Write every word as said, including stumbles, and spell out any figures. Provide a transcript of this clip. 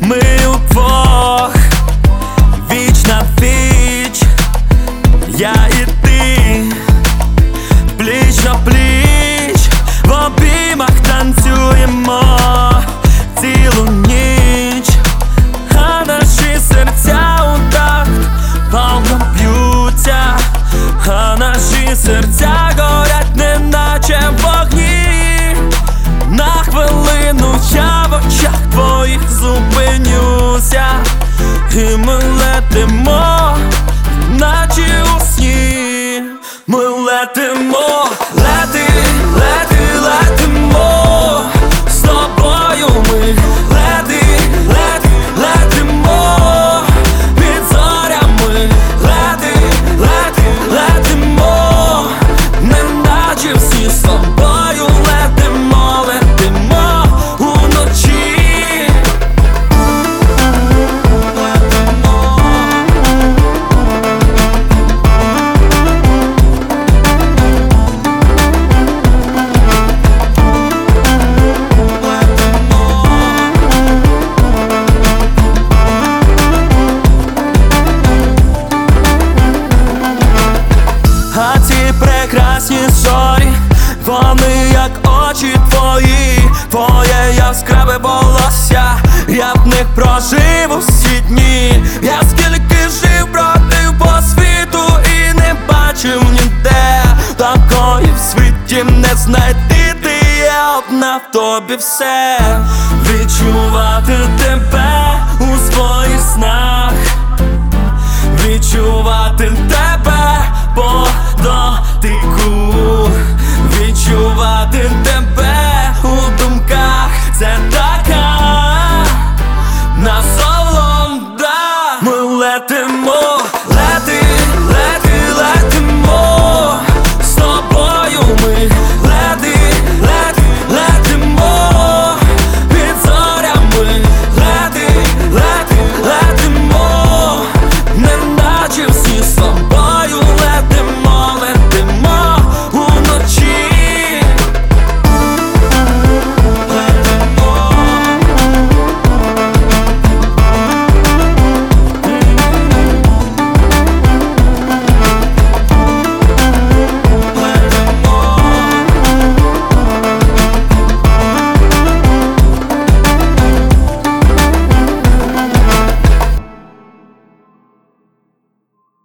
Ми удвох, віч на віч, я і ти, пліч на пліч, в обіймах танцюємо цілу ніч, а наші серця у такт палко б'ються, а наші серця горять, неначе вогні. На хвилину я в очах твоїх зупинюся, і ми летимо, наче у сні. Ми летимо, лети, лети, летимо, з тобою ми лети, лети, летимо, під зорями лети, лети, летимо, неначе всі з тобою летимо, летимо уночі. А ці прекрасні зорі, вони як очі твої, твоє яскраве волосся, я в них прожив усі дні. Я скільки жив, бродив по світу і не бачив ніде такої в світі не знайти. Ти є одна, в тобі все, відчувати тебе